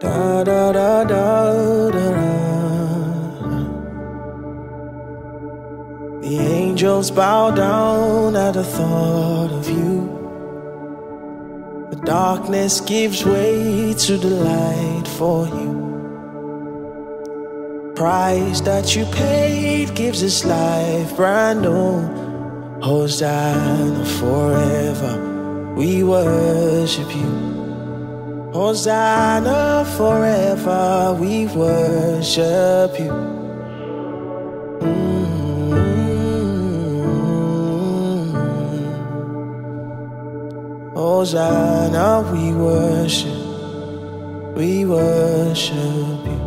Da da da da da da. The angels bow down at the thought of you. The darkness gives way to the light for you. Price that you paid gives this life brand new. Hosanna forever, we worship you. Hosanna forever, we worship you. Hosanna, we worship you.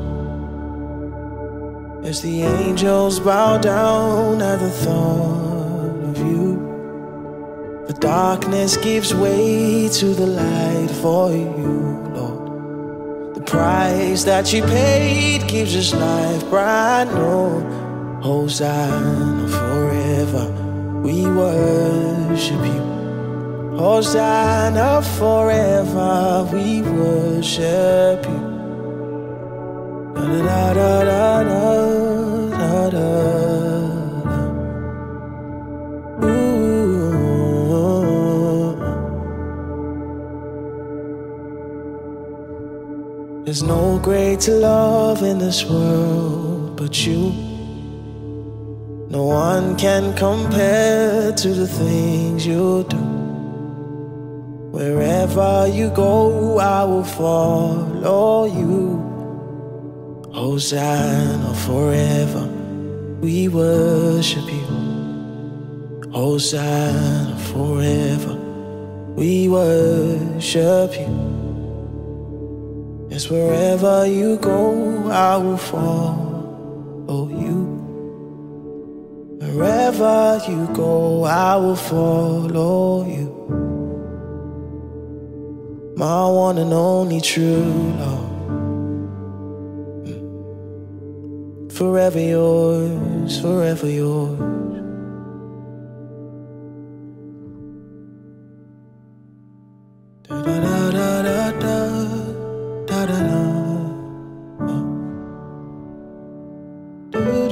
As the angels bow down at the thought of you, the darkness gives way to the light for you, Lord. The price that you paid gives us life brand new. Hosanna forever, we worship you. Hosanna forever, we worship you. Da da da da da da da. There's no greater love in this world but you. No one can compare to the things you do. Wherever you go, I will follow you. Hosanna forever, we worship you. Hosanna forever, we worship you. Yes, wherever you go, I will follow you. Wherever you go, I will follow you. My one and only true love. Forever yours, forever yours. Da da da da da da da da da.